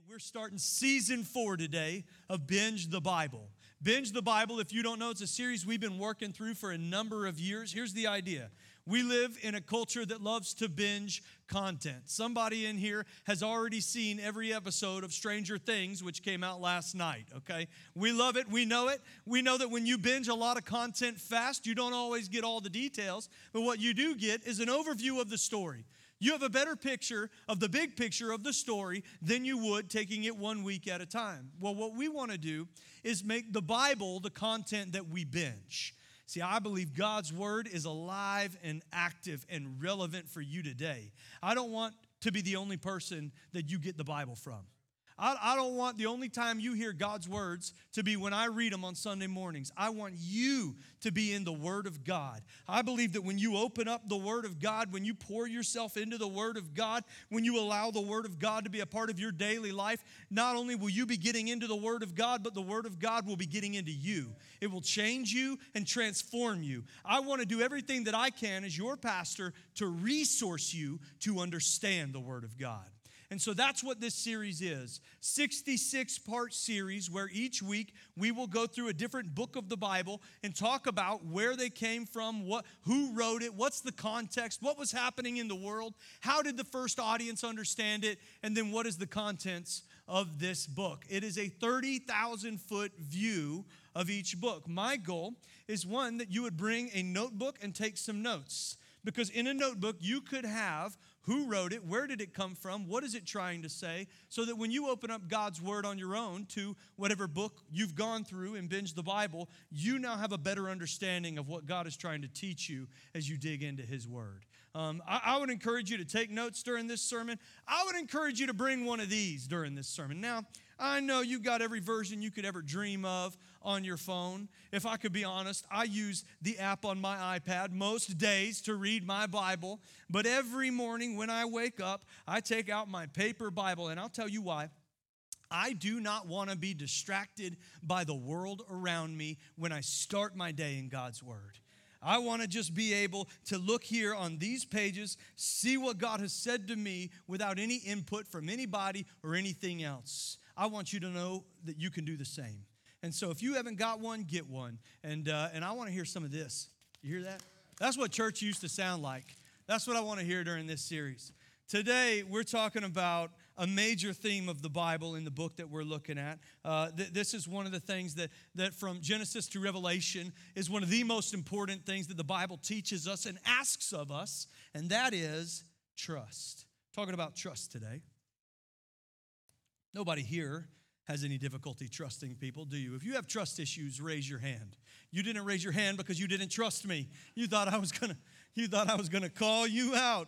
We're starting season 4 today of Binge the Bible. Binge the Bible, if you don't know, it's a series we've been working through for a number of years. Here's the idea. We live in a culture that loves to binge content. Somebody in here has already seen every episode of Stranger Things, which came out last night, okay? We love it. We know it. We know that when you binge a lot of content fast, you don't always get all the details, but what you do get is an overview of the story. You have a better picture of the big picture of the story than you would taking it 1 week at a time. Well, what we want to do is make the Bible the content that we binge. See, I believe God's Word is alive and active and relevant for you today. I don't want to be the only person that you get the Bible from. I don't want the only time you hear God's words to be when I read them on Sunday mornings. I want you to be in the Word of God. I believe that when you open up the Word of God, when you pour yourself into the Word of God, when you allow the Word of God to be a part of your daily life, not only will you be getting into the Word of God, but the Word of God will be getting into you. It will change you and transform you. I want to do everything that I can as your pastor to resource you to understand the Word of God. And so that's what this series is. 66-part series where each week we will go through a different book of the Bible and talk about where they came from, who wrote it, what's the context, what was happening in the world, how did the first audience understand it, and then what is the contents of this book. It is a 30,000-foot view of each book. My goal is one, that you would bring a notebook and take some notes. Because in a notebook, you could have who wrote it, where did it come from, what is it trying to say, so that when you open up God's Word on your own to whatever book you've gone through and binge the Bible, you now have a better understanding of what God is trying to teach you as you dig into His Word. I would encourage you to take notes during this sermon. I would encourage you to bring one of these during this sermon. Now, I know you've got every version you could ever dream of on your phone. If I could be honest, I use the app on my iPad most days to read my Bible. But every morning when I wake up, I take out my paper Bible, and I'll tell you why. I do not want to be distracted by the world around me when I start my day in God's Word. I want to just be able to look here on these pages, see what God has said to me without any input from anybody or anything else. I want you to know that you can do the same. And so if you haven't got one, get one. And I want to hear some of this. You hear that? That's what church used to sound like. That's what I want to hear during this series. Today, we're talking about a major theme of the Bible in the book that we're looking at. This is one of the things that from Genesis to Revelation is one of the most important things that the Bible teaches us and asks of us, and that is trust. Talking about trust today. Nobody here has any difficulty trusting people, do you? If you have trust issues, raise your hand. You didn't raise your hand because you didn't trust me. You thought I was gonna call you out.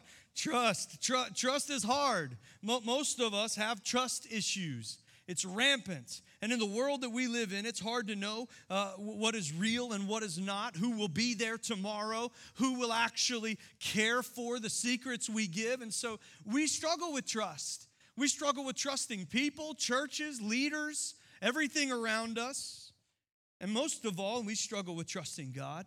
Trust is hard. Most of us have trust issues. It's rampant. And in the world that we live in, it's hard to know what is real and what is not, who will be there tomorrow, who will actually care for the secrets we give. And so we struggle with trust. We struggle with trusting people, churches, leaders, everything around us. And most of all, we struggle with trusting God.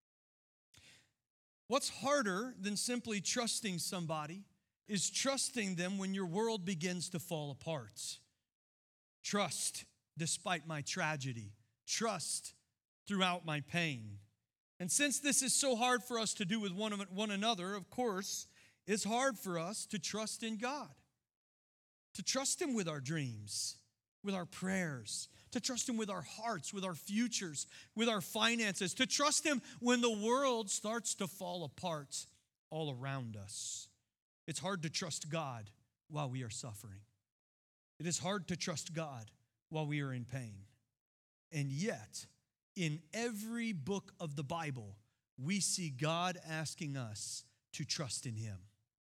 What's harder than simply trusting somebody is trusting them when your world begins to fall apart. Trust despite my tragedy. Trust throughout my pain. And since this is so hard for us to do with one another, of course, it's hard for us to trust in God. To trust Him with our dreams, with our prayers, to trust Him with our hearts, with our futures, with our finances, to trust Him when the world starts to fall apart all around us. It's hard to trust God while we are suffering. It is hard to trust God while we are in pain. And yet, in every book of the Bible, we see God asking us to trust in Him.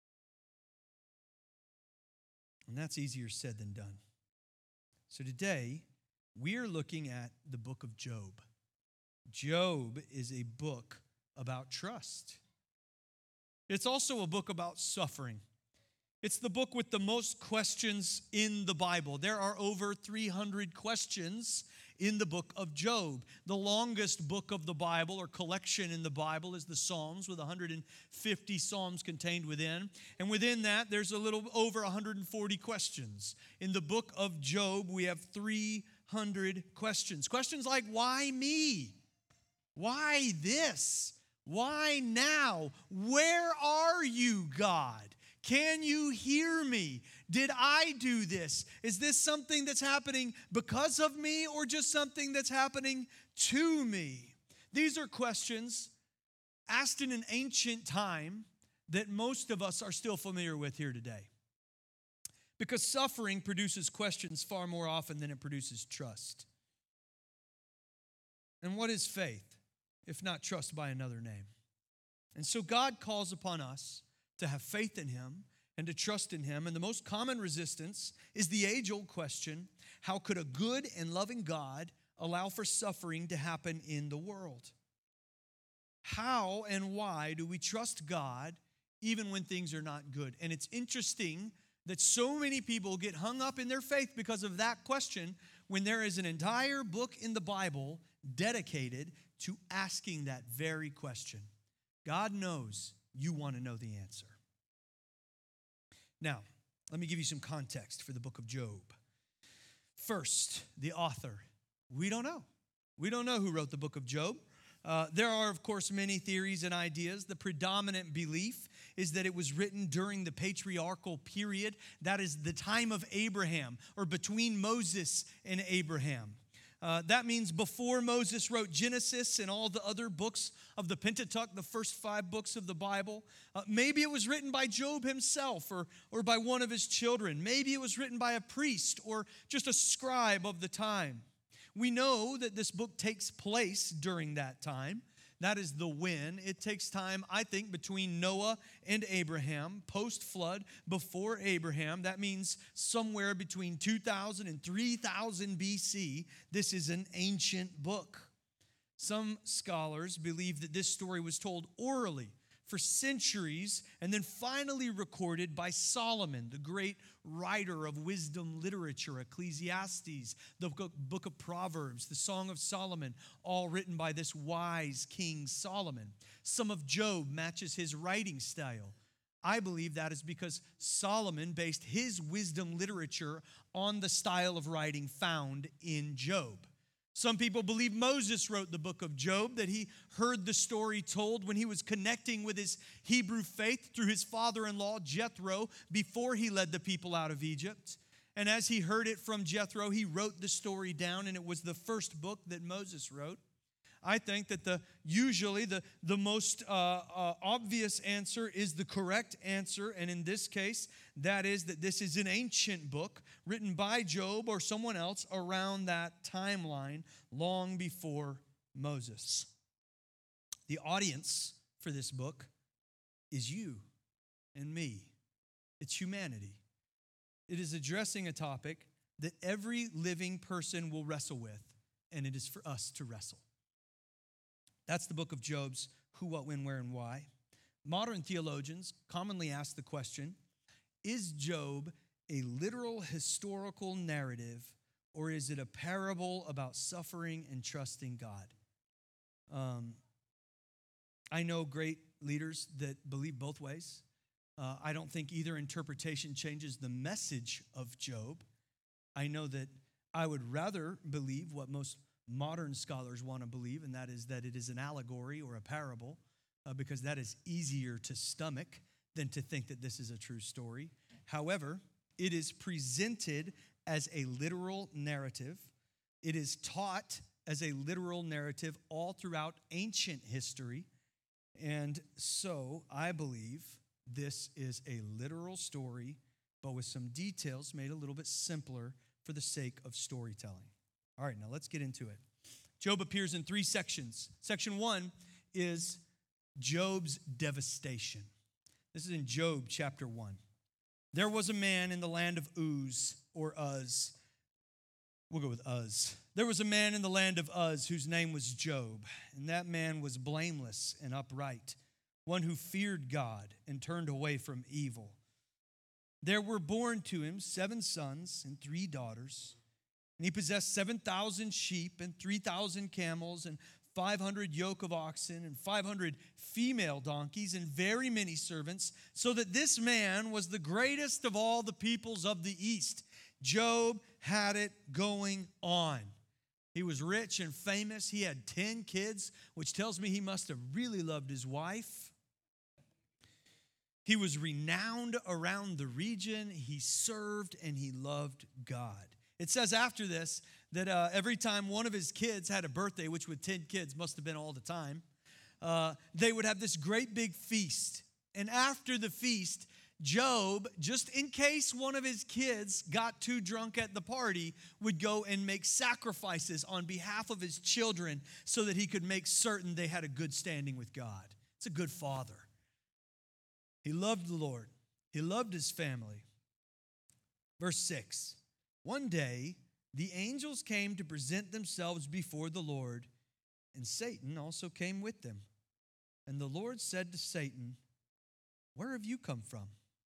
And that's easier said than done. So today, we are looking at the book of Job. Job is a book about trust. It's also a book about suffering. It's the book with the most questions in the Bible. There are over 300 questions in the book of Job. The longest book of the Bible or collection in the Bible is the Psalms, with 150 Psalms contained within. And within that, there's a little over 140 questions. In the book of Job, we have 300 questions. Questions like, why me? Why this? Why now? Where are you, God? Can you hear me? Did I do this? Is this something that's happening because of me or just something that's happening to me? These are questions asked in an ancient time that most of us are still familiar with here today. Because suffering produces questions far more often than it produces trust. And what is faith, if not trust by another name? And so God calls upon us to have faith in Him and to trust in Him. And the most common resistance is the age-old question, how could a good and loving God allow for suffering to happen in the world? How and why do we trust God even when things are not good? And it's interesting that so many people get hung up in their faith because of that question when there is an entire book in the Bible dedicated to asking that very question. God knows you want to know the answer. Now, let me give you some context for the book of Job. First, the author. We don't know. We don't know who wrote the book of Job. There are, of course, many theories and ideas. The predominant belief is that it was written during the patriarchal period. That is the time of Abraham, or between Moses and Abraham. That means before Moses wrote Genesis and all the other books of the Pentateuch, the first 5 books of the Bible. Maybe it was written by Job himself or by one of his children. Maybe it was written by a priest or just a scribe of the time. We know that this book takes place during that time. That is the when. It takes time, I think, between Noah and Abraham, post-flood, before Abraham. That means somewhere between 2000 and 3000 BC. This is an ancient book. Some scholars believe that this story was told orally for centuries and then finally recorded by Solomon, the great writer of wisdom literature, Ecclesiastes, the book of Proverbs, the Song of Solomon, all written by this wise King Solomon. Some of Job matches his writing style. I believe that is because Solomon based his wisdom literature on the style of writing found in Job. Some people believe Moses wrote the book of Job, that he heard the story told when he was connecting with his Hebrew faith through his father-in-law, Jethro, before he led the people out of Egypt. And as he heard it from Jethro, he wrote the story down, and it was the first book that Moses wrote. I think that usually the most obvious answer is the correct answer, and in this case, that is that this is an ancient book written by Job or someone else around that timeline long before Moses. The audience for this book is you and me. It's humanity. It is addressing a topic that every living person will wrestle with, and it is for us to wrestle. That's the book of Job's who, what, when, where, and why. Modern theologians commonly ask the question, is Job a literal historical narrative, or is it a parable about suffering and trusting God? I know great leaders that believe both ways. I don't think either interpretation changes the message of Job. I know that I would rather believe what most modern scholars want to believe, and that is that it is an allegory or a parable, because that is easier to stomach than to think that this is a true story. However, it is presented as a literal narrative. It is taught as a literal narrative all throughout ancient history. And so I believe this is a literal story, but with some details made a little bit simpler for the sake of storytelling. All right, now let's get into it. Job appears in 3 sections. Section 1 is Job's devastation. This is in Job chapter 1. There was a man in the land of Uz, or Uz. We'll go with Uz. There was a man in the land of Uz whose name was Job, and that man was blameless and upright, one who feared God and turned away from evil. There were born to him 7 sons and 3 daughters. And he possessed 7,000 sheep and 3,000 camels and 500 yoke of oxen and 500 female donkeys and very many servants, so that this man was the greatest of all the peoples of the east. Job had it going on. He was rich and famous. He had 10 kids, which tells me he must have really loved his wife. He was renowned around the region. He served and he loved God. It says after this that every time one of his kids had a birthday, which with 10 kids must have been all the time, they would have this great big feast. And after the feast, Job, just in case one of his kids got too drunk at the party, would go and make sacrifices on behalf of his children so that he could make certain they had a good standing with God. It's a good father. He loved the Lord. He loved his family. Verse 6, one day the angels came to present themselves before the Lord, and Satan also came with them. And the Lord said to Satan, "Where have you come from?"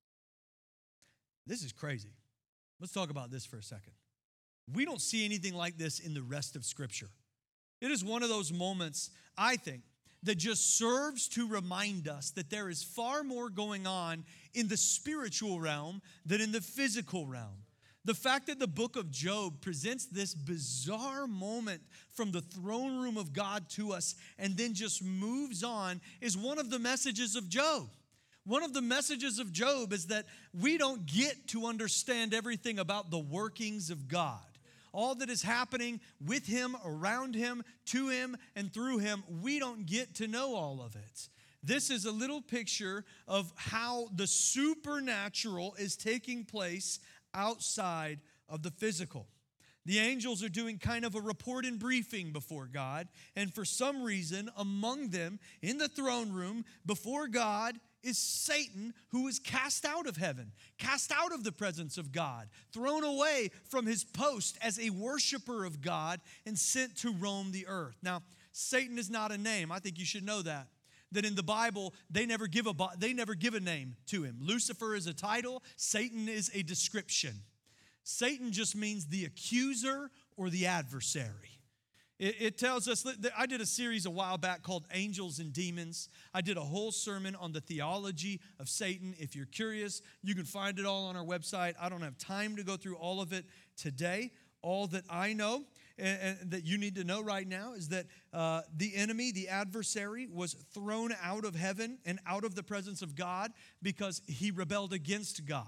This is crazy. Let's talk about this for a second. We don't see anything like this in the rest of Scripture. It is one of those moments, I think, that just serves to remind us that there is far more going on in the spiritual realm than in the physical realm. The fact that the book of Job presents this bizarre moment from the throne room of God to us and then just moves on is one of the messages of Job. One of the messages of Job is that we don't get to understand everything about the workings of God. All that is happening with him, around him, to him, and through him, we don't get to know all of it. This is a little picture of how the supernatural is taking place outside of the physical. The angels are doing kind of a report and briefing before God, and for some reason, among them, in the throne room, before God, is Satan, who is cast out of heaven, cast out of the presence of God, thrown away from his post as a worshiper of God and sent to roam the earth. Now, Satan is not a name. I think you should know that. That in the Bible, they never give a name to him. Lucifer is a title. Satan is a description. Satan just means the accuser or the adversary. It tells us, I did a series a while back called Angels and Demons. I did a whole sermon on the theology of Satan. If you're curious, you can find it all on our website. I don't have time to go through all of it today. All that I know and that you need to know right now is that the enemy, the adversary, was thrown out of heaven and out of the presence of God because he rebelled against God.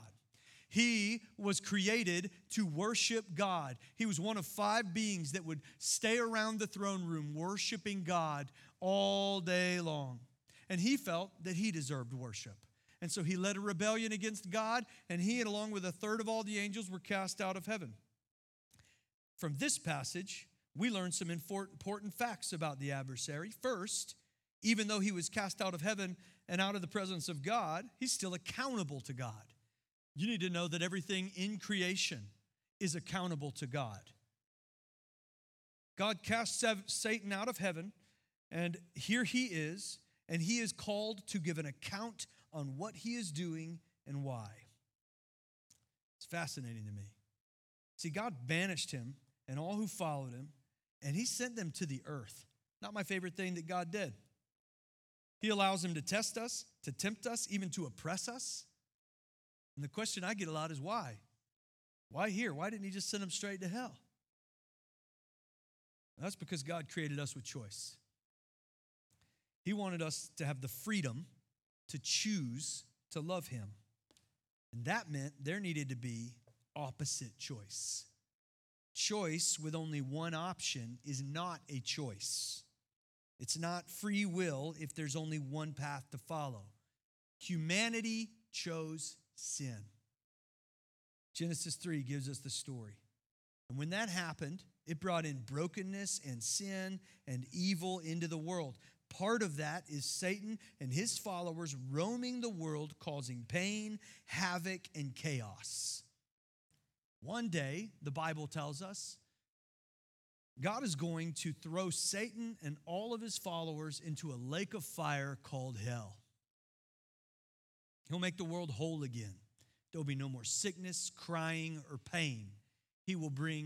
He was created to worship God. He was one of 5 beings that would stay around the throne room worshiping God all day long. And he felt that he deserved worship. And so he led a rebellion against God, and he, along with a third of all the angels, were cast out of heaven. From this passage, we learn some important facts about the adversary. First, even though he was cast out of heaven and out of the presence of God, he's still accountable to God. You need to know that everything in creation is accountable to God. God cast Satan out of heaven, and here he is called to give an account on what he is doing and why. It's fascinating to me. See, God banished him and all who followed him, and he sent them to the earth. Not my favorite thing that God did. He allows him to test us, to tempt us, even to oppress us. And the question I get a lot is why? Why here? Why didn't he just send them straight to hell? That's because God created us with choice. He wanted us to have the freedom to choose to love him. And that meant there needed to be opposite choice. Choice with only one option is not a choice. It's not free will if there's only one path to follow. Humanity chose sin. Genesis 3 gives us the story. And when that happened, it brought in brokenness and sin and evil into the world. Part of that is Satan and his followers roaming the world, causing pain, havoc, and chaos. One day, the Bible tells us, God is going to throw Satan and all of his followers into a lake of fire called hell. He'll make the world whole again. There will be no more sickness, crying, or pain. He will bring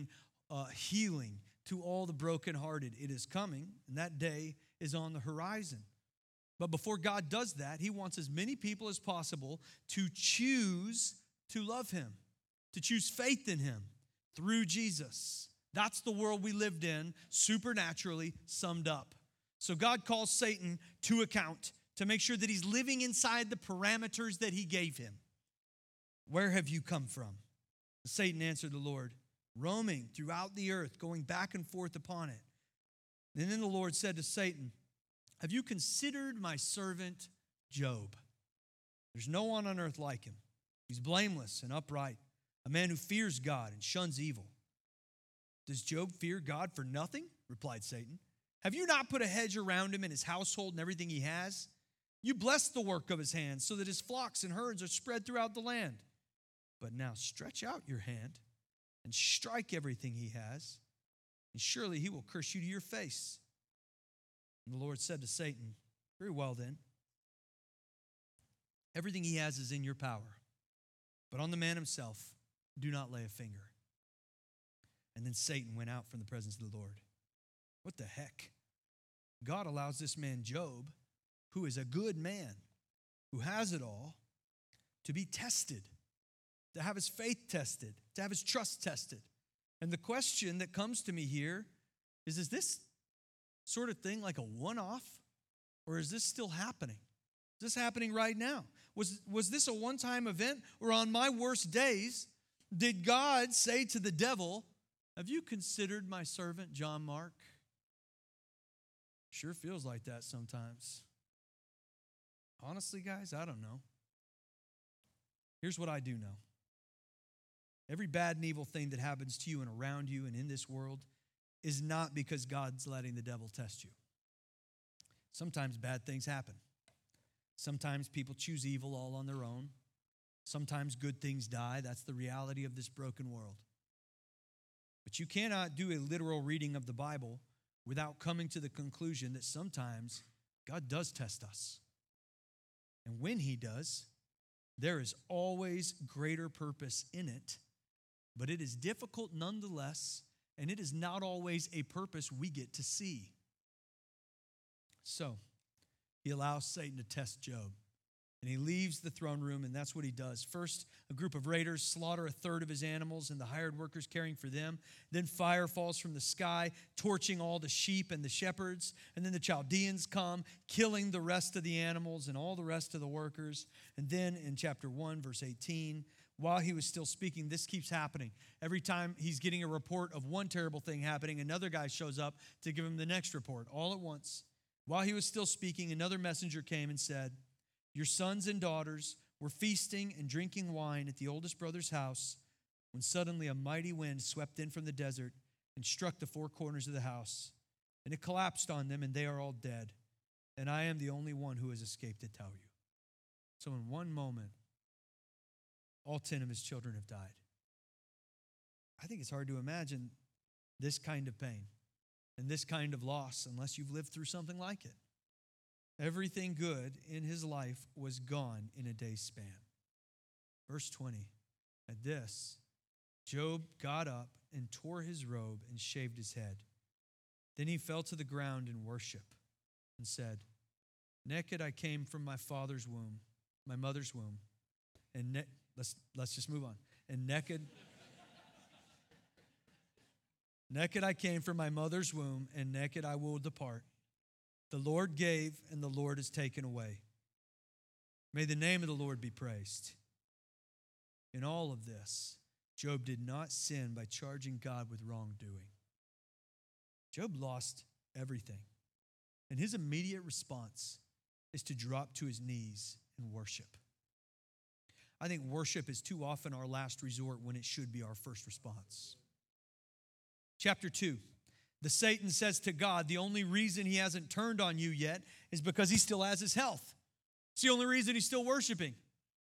healing to all the brokenhearted. It is coming, and that day is on the horizon. But before God does that, he wants as many people as possible to choose to love him, to choose faith in him through Jesus. That's the world we lived in, supernaturally summed up. So God calls Satan to account to make sure that he's living inside the parameters that he gave him. Where have you come from? Satan answered the Lord, roaming throughout the earth, going back and forth upon it. And then the Lord said to Satan, have you considered my servant Job? There's no one on earth like him. He's blameless and upright, a man who fears God and shuns evil. Does Job fear God for nothing? Replied Satan. Have you not put a hedge around him and his household and everything he has? You blessed the work of his hands so that his flocks and herds are spread throughout the land. But now stretch out your hand and strike everything he has, and surely he will curse you to your face. And the Lord said to Satan, very well then, everything he has is in your power, but on the man himself, do not lay a finger. And then Satan went out from the presence of the Lord. What the heck? God allows this man Job, who is a good man, who has it all, to be tested, to have his faith tested, to have his trust tested. And the question that comes to me here is this sort of thing like a one-off, or is this still happening? Is this happening right now? Was this a one-time event, or on my worst days, did God say to the devil, have you considered my servant John Mark? Sure feels like that sometimes. Honestly, guys, I don't know. Here's what I do know. Every bad and evil thing that happens to you and around you and in this world is not because God's letting the devil test you. Sometimes bad things happen. Sometimes people choose evil all on their own. Sometimes good things die. That's the reality of this broken world. But you cannot do a literal reading of the Bible without coming to the conclusion that sometimes God does test us. And when he does, there is always greater purpose in it, but it is difficult nonetheless, and it is not always a purpose we get to see. So, he allows Satan to test Job. And he leaves the throne room, and that's what he does. First, a group of raiders slaughter a third of his animals and the hired workers caring for them. Then fire falls from the sky, torching all the sheep and the shepherds. And then the Chaldeans come, killing the rest of the animals and all the rest of the workers. And then in chapter 1, verse 18, while he was still speaking, this keeps happening. Every time he's getting a report of one terrible thing happening, another guy shows up to give him the next report, all at once. While he was still speaking, another messenger came and said, your sons and daughters were feasting and drinking wine at the oldest brother's house when suddenly a mighty wind swept in from the desert and struck the four corners of the house. And it collapsed on them, and they are all dead. And I am the only one who has escaped to tell you. So in one moment, all 10 of his children have died. I think it's hard to imagine this kind of pain and this kind of loss unless you've lived through something like it. Everything good in his life was gone in a day's span. Verse 20, at this, Job got up and tore his robe and shaved his head. Then he fell to the ground in worship and said, naked I came from my father's womb, my mother's womb, and let's just move on. And naked I came from my mother's womb, and naked I will depart. The Lord gave, and the Lord has taken away. May the name of the Lord be praised. In all of this, Job did not sin by charging God with wrongdoing. Job lost everything, and his immediate response is to drop to his knees and worship. I think worship is too often our last resort when it should be our first response. Chapter 2. The Satan says to God, the only reason he hasn't turned on you yet is because he still has his health. It's the only reason he's still worshiping.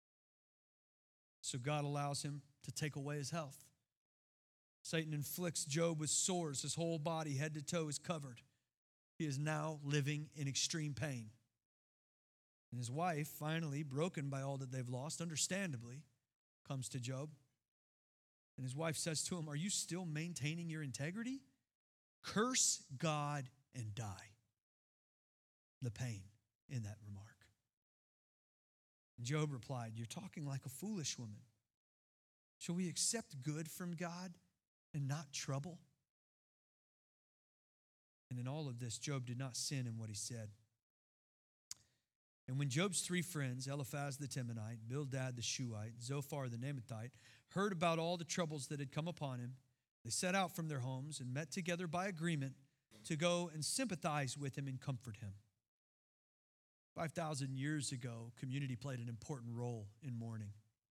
So God allows him to take away his health. Satan inflicts Job with sores. His whole body, head to toe, is covered. He is now living in extreme pain. And his wife, finally broken by all that they've lost, understandably, comes to Job. And his wife says to him, "Are you still maintaining your integrity? Curse God and die." The pain in that remark. And Job replied, "You're talking like a foolish woman. Shall we accept good from God and not trouble?" And in all of this, Job did not sin in what he said. And when Job's three friends, Eliphaz the Temanite, Bildad the Shuhite, Zophar the Naamathite, heard about all the troubles that had come upon him, they set out from their homes and met together by agreement to go and sympathize with him and comfort him. 5,000 years ago, community played an important role in mourning.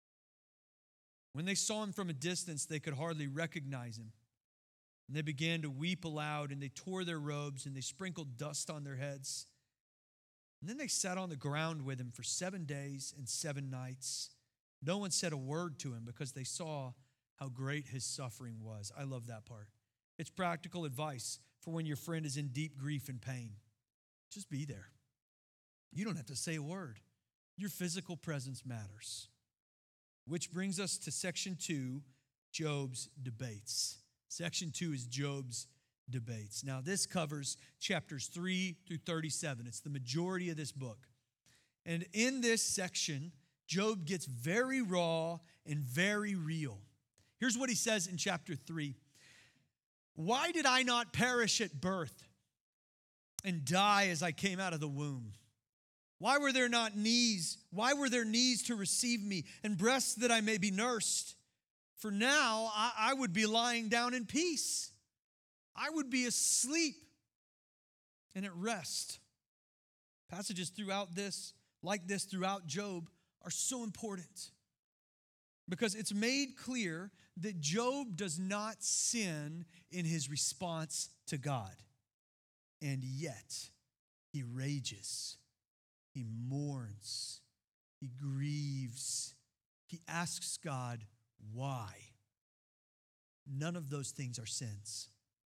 When they saw him from a distance, they could hardly recognize him. And they began to weep aloud, and they tore their robes, and they sprinkled dust on their heads. And then they sat on the ground with him for 7 days and 7 nights. No one said a word to him because they saw how great his suffering was. I love that part. It's practical advice for when your friend is in deep grief and pain. Just be there. You don't have to say a word. Your physical presence matters. Which brings us to section 2, Job's debates. Section 2 is Job's debates. Now, this covers chapters 3 through 37. It's the majority of this book. And in this section, Job gets very raw and very real. Here's what he says in chapter 3. "Why did I not perish at birth and die as I came out of the womb? Why were there not knees? Why were there knees to receive me and breasts that I may be nursed? For now I would be lying down in peace. I would be asleep and at rest." Passages throughout this, like this throughout Job, are so important because it's made clear that Job does not sin in his response to God. And yet, he rages. He mourns, he grieves, he asks God, why? None of those things are sins.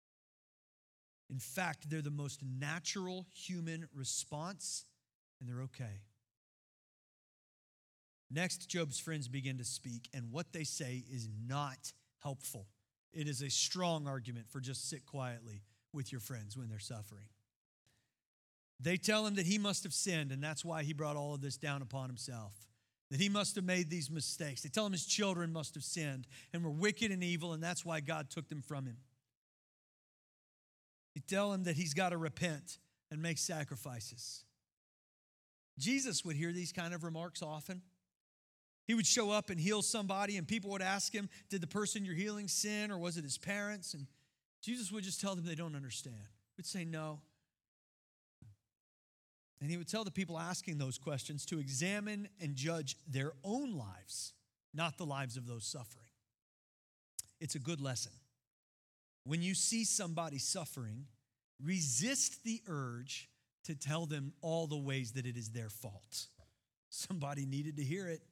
In fact, they're the most natural human response, and they're okay. Next, Job's friends begin to speak, and what they say is not helpful. It is a strong argument for just sit quietly with your friends when they're suffering. They tell him that he must have sinned, and that's why he brought all of this down upon himself. That he must have made these mistakes. They tell him his children must have sinned and were wicked and evil, and that's why God took them from him. They tell him that he's got to repent and make sacrifices. Jesus would hear these kind of remarks often. He would show up and heal somebody, and people would ask him, did the person you're healing sin, or was it his parents? And Jesus would just tell them they don't understand. He would say no. And he would tell the people asking those questions to examine and judge their own lives, not the lives of those suffering. It's a good lesson. When you see somebody suffering, resist the urge to tell them all the ways that it is their fault. Somebody needed to hear it.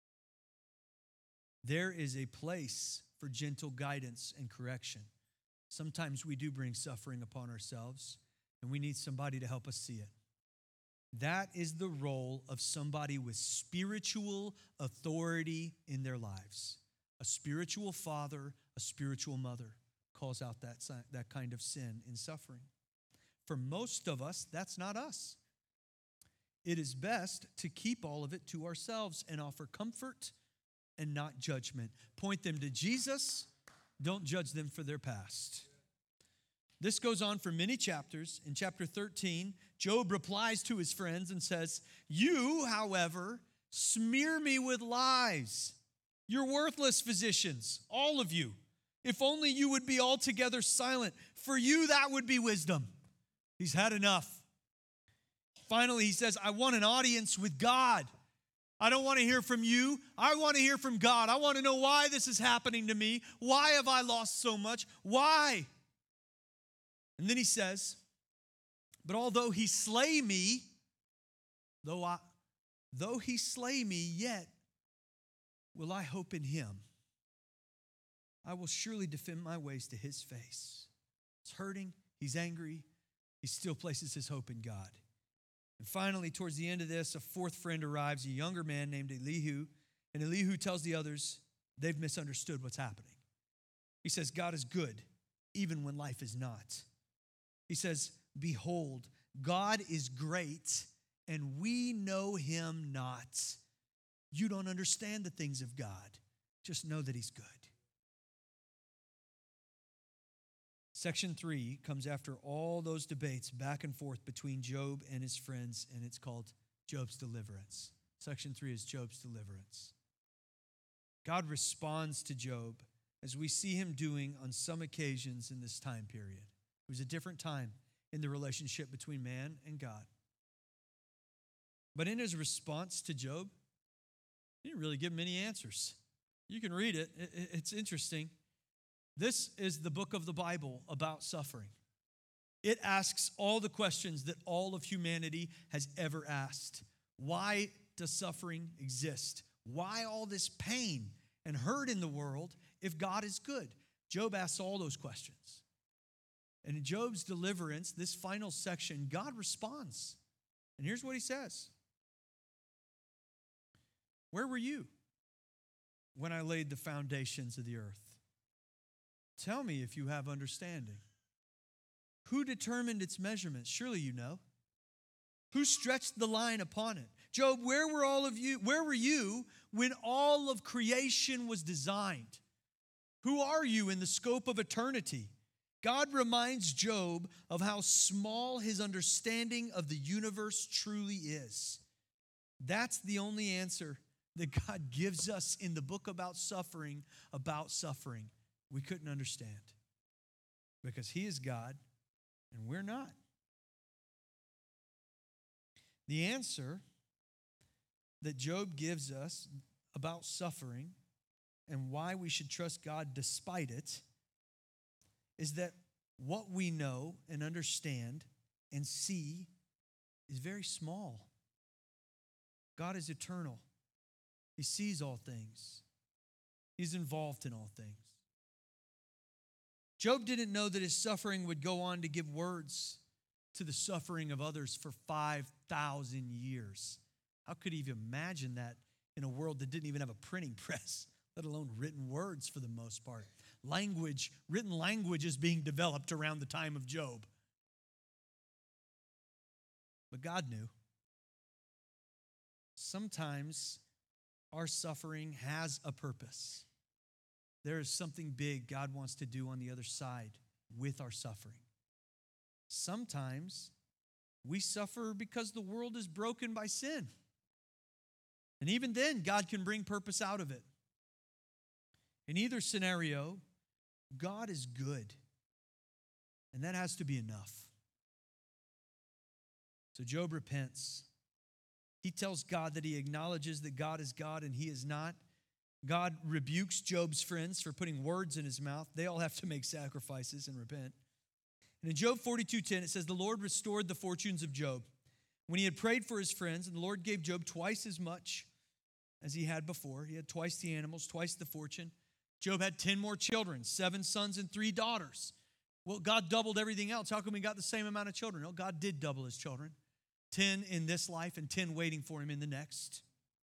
There is a place for gentle guidance and correction. Sometimes we do bring suffering upon ourselves, and we need somebody to help us see it. That is the role of somebody with spiritual authority in their lives. A spiritual father, a spiritual mother calls out that kind of sin in suffering. For most of us, that's not us. It is best to keep all of it to ourselves and offer comfort and not judgment. Point them to Jesus. Don't judge them for their past. This goes on for many chapters. In chapter 13, Job replies to his friends and says, "You, however, smear me with lies. You're worthless physicians, all of you. If only you would be altogether silent. For you, that would be wisdom." He's had enough. Finally, he says, "I want an audience with God. I don't want to hear from you. I want to hear from God. I want to know why this is happening to me. Why have I lost so much? Why?" And then he says, "But although he slay me, though he slay me, yet will I hope in him. I will surely defend my ways to his face." He's hurting. He's angry. He still places his hope in God. And finally, towards the end of this, a fourth friend arrives, a younger man named Elihu. And Elihu tells the others they've misunderstood what's happening. He says, God is good, even when life is not. He says, behold, God is great, and we know him not. You don't understand the things of God. Just know that he's good. Section 3 comes after all those debates back and forth between Job and his friends, and it's called Job's deliverance. Section 3 is Job's deliverance. God responds to Job as we see him doing on some occasions in this time period. It was a different time in the relationship between man and God. But in his response to Job, he didn't really give him any answers. You can read it. It's interesting. This is the book of the Bible about suffering. It asks all the questions that all of humanity has ever asked. Why does suffering exist? Why all this pain and hurt in the world if God is good? Job asks all those questions. And in Job's deliverance, this final section, God responds. And here's what he says. Where were you when I laid the foundations of the earth? Tell me if you have understanding. Who determined its measurements? Surely you know. Who stretched the line upon it? Job, where were all of you? Where were you when all of creation was designed? Who are you in the scope of eternity? God reminds Job of how small his understanding of the universe truly is. That's the only answer that God gives us in the book about suffering. We couldn't understand because he is God and we're not. The answer that Job gives us about suffering and why we should trust God despite it is that what we know and understand and see is very small. God is eternal. He sees all things. He's involved in all things. Job didn't know that his suffering would go on to give words to the suffering of others for 5,000 years. How could he even imagine that in a world that didn't even have a printing press, let alone written words for the most part? Written language is being developed around the time of Job. But God knew. Sometimes our suffering has a purpose. There is something big God wants to do on the other side with our suffering. Sometimes we suffer because the world is broken by sin. And even then, God can bring purpose out of it. In either scenario, God is good. And that has to be enough. So Job repents. He tells God that he acknowledges that God is God and he is not. God rebukes Job's friends for putting words in his mouth. They all have to make sacrifices and repent. And in Job 42:10, it says, the Lord restored the fortunes of Job when he had prayed for his friends, and the Lord gave Job twice as much as he had before. He had twice the animals, twice the fortune. Job had 10 more children, 7 sons and 3 daughters. Well, God doubled everything else. How come we got the same amount of children? No, God did double his children. 10 in this life and 10 waiting for him in the next.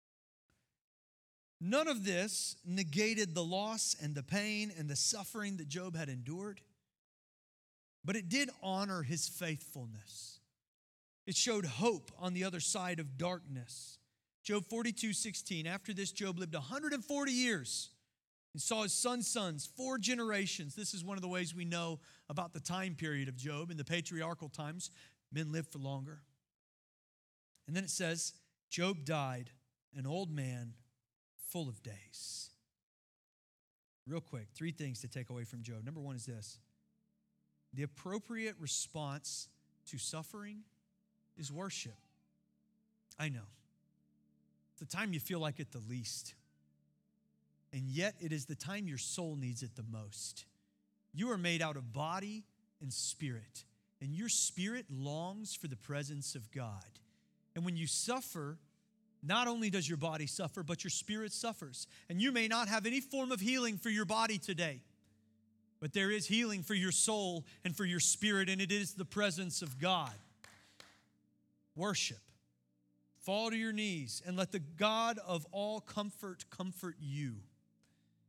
None of this negated the loss and the pain and the suffering that Job had endured, but it did honor his faithfulness. It showed hope on the other side of darkness. Job 42:16, after this, Job lived 140 years and saw his son's sons, 4 generations. This is one of the ways we know about the time period of Job. In the patriarchal times, men lived for longer. And then it says, Job died, an old man, full of days. Real quick, 3 things to take away from Job. Number 1 is this. The appropriate response to suffering is worship. I know. It's the time you feel like it the least. And yet it is the time your soul needs it the most. You are made out of body and spirit. And your spirit longs for the presence of God. And when you suffer, not only does your body suffer, but your spirit suffers. And you may not have any form of healing for your body today, but there is healing for your soul and for your spirit, and it is the presence of God. Worship. Fall to your knees and let the God of all comfort comfort you.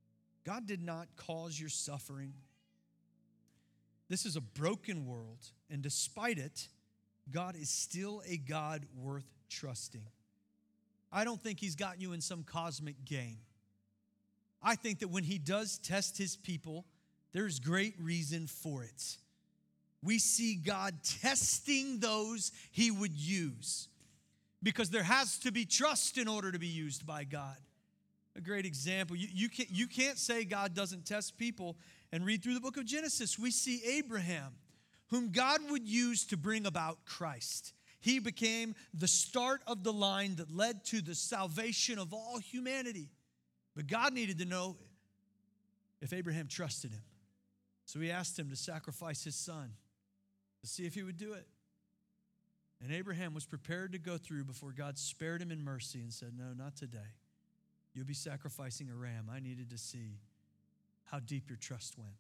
God did not cause your suffering. This is a broken world, and despite it, God is still a God worth trusting. I don't think he's got you in some cosmic game. I think that when he does test his people, there's great reason for it. We see God testing those he would use because there has to be trust in order to be used by God. A great example, you can't say God doesn't test people and read through the book of Genesis. We see Abraham, whom God would use to bring about Christ. He became the start of the line that led to the salvation of all humanity. But God needed to know if Abraham trusted him. So he asked him to sacrifice his son to see if he would do it. And Abraham was prepared to go through before God spared him in mercy and said, no, not today. You'll be sacrificing a ram. I needed to see how deep your trust went.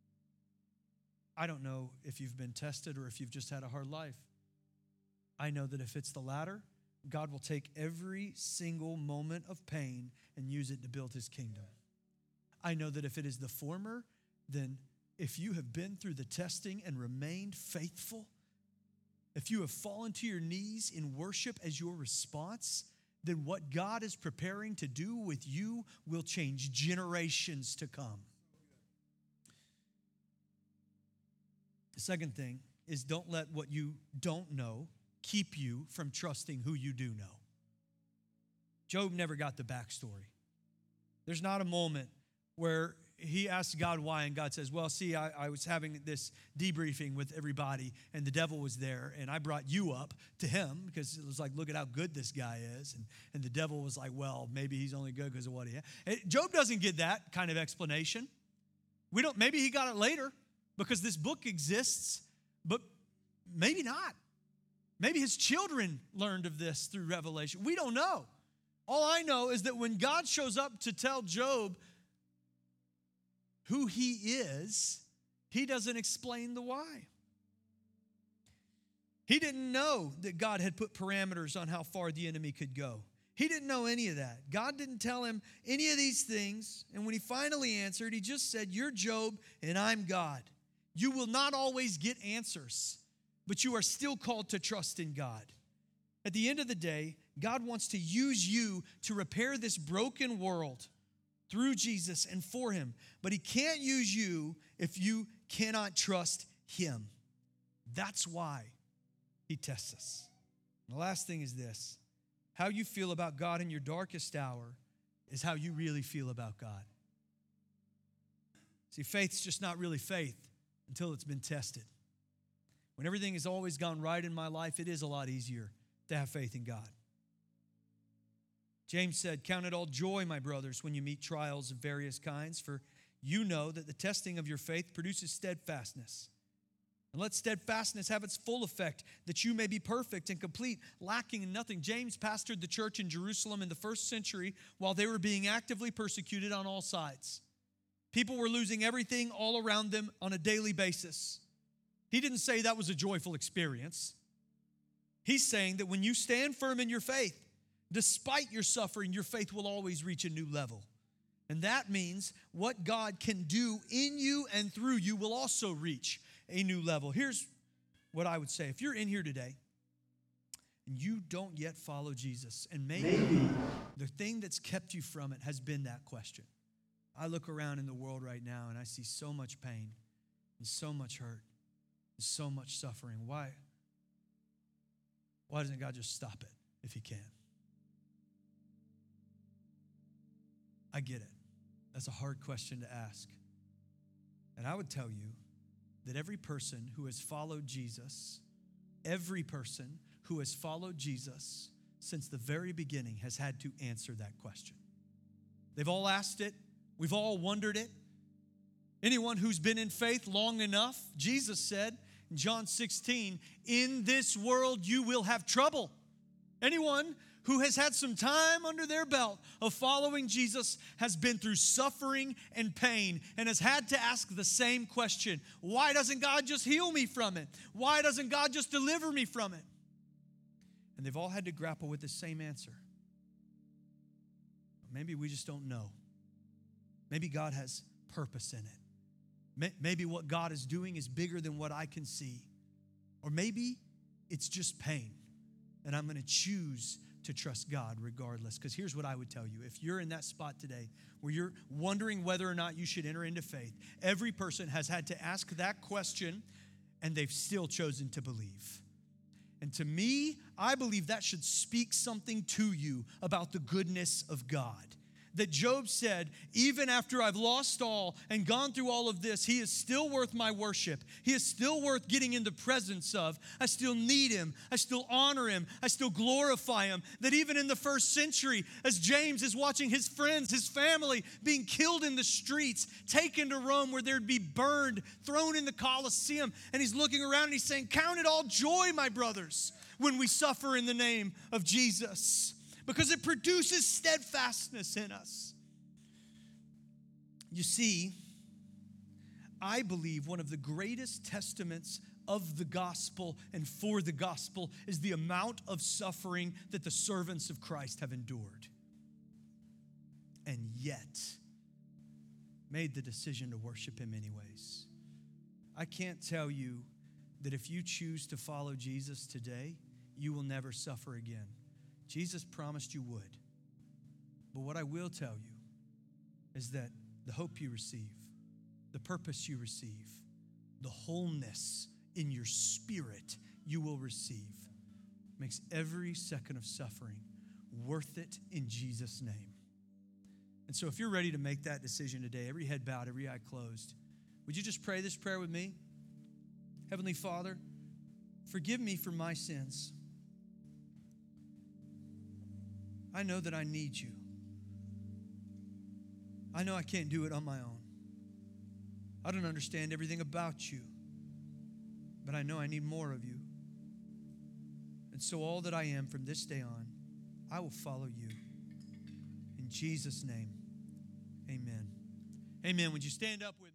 I don't know if you've been tested or if you've just had a hard life. I know that if it's the latter, God will take every single moment of pain and use it to build his kingdom. I know that if it is the former, then if you have been through the testing and remained faithful, if you have fallen to your knees in worship as your response, then what God is preparing to do with you will change generations to come. The second thing is don't let what you don't know keep you from trusting who you do know. Job never got the backstory. There's not a moment where he asks God why, and God says, well, see, I was having this debriefing with everybody, and the devil was there, and I brought you up to him because it was like, look at how good this guy is. And the devil was like, well, maybe he's only good because of what he had. Job doesn't get that kind of explanation. Maybe he got it later because this book exists, but maybe not. Maybe his children learned of this through revelation. We don't know. All I know is that when God shows up to tell Job who he is, he doesn't explain the why. He didn't know that God had put parameters on how far the enemy could go. He didn't know any of that. God didn't tell him any of these things. And when he finally answered, he just said, you're Job and I'm God. You will not always get answers, but you are still called to trust in God. At the end of the day, God wants to use you to repair this broken world through Jesus and for him. But he can't use you if you cannot trust him. That's why he tests us. And the last thing is this. How you feel about God in your darkest hour is how you really feel about God. See, faith's just not really faith until it's been tested. When everything has always gone right in my life, it is a lot easier to have faith in God. James said, count it all joy, my brothers, when you meet trials of various kinds, for you know that the testing of your faith produces steadfastness. And let steadfastness have its full effect, that you may be perfect and complete, lacking in nothing. James pastored the church in Jerusalem in the first century while they were being actively persecuted on all sides. People were losing everything all around them on a daily basis. He didn't say that was a joyful experience. He's saying that when you stand firm in your faith, despite your suffering, your faith will always reach a new level. And that means what God can do in you and through you will also reach a new level. Here's what I would say. If you're in here today and you don't yet follow Jesus, and maybe the thing that's kept you from it has been that question. I look around in the world right now and I see so much pain and so much hurt and so much suffering. Why doesn't God just stop it if he can? I get it. That's a hard question to ask. And I would tell you that every person who has followed Jesus since the very beginning has had to answer that question. They've all asked it. We've all wondered it. Anyone who's been in faith long enough, Jesus said in John 16, in this world you will have trouble. Anyone who has had some time under their belt of following Jesus has been through suffering and pain and has had to ask the same question. Why doesn't God just heal me from it? Why doesn't God just deliver me from it? And they've all had to grapple with the same answer. Maybe we just don't know. Maybe God has purpose in it. Maybe what God is doing is bigger than what I can see. Or maybe it's just pain, and I'm going to choose to trust God regardless. Because here's what I would tell you. If you're in that spot today where you're wondering whether or not you should enter into faith, every person has had to ask that question, and they've still chosen to believe. And to me, I believe that should speak something to you about the goodness of God. That Job said, even after I've lost all and gone through all of this, he is still worth my worship. He is still worth getting in the presence of. I still need him. I still honor him. I still glorify him. That even in the first century, as James is watching his friends, his family being killed in the streets, taken to Rome where they'd be burned, thrown in the Colosseum, and he's looking around and he's saying, count it all joy, my brothers, when we suffer in the name of Jesus. Because it produces steadfastness in us. You see, I believe one of the greatest testaments of the gospel and for the gospel is the amount of suffering that the servants of Christ have endured. And yet, made the decision to worship him anyways. I can't tell you that if you choose to follow Jesus today, you will never suffer again. Jesus promised you would. But what I will tell you is that the hope you receive, the purpose you receive, the wholeness in your spirit you will receive makes every second of suffering worth it in Jesus' name. And so if you're ready to make that decision today, every head bowed, every eye closed, would you just pray this prayer with me? Heavenly Father, forgive me for my sins. I know that I need you. I know I can't do it on my own. I don't understand everything about you, but I know I need more of you. And so all that I am from this day on, I will follow you. In Jesus' name, amen. Amen. Would you stand up with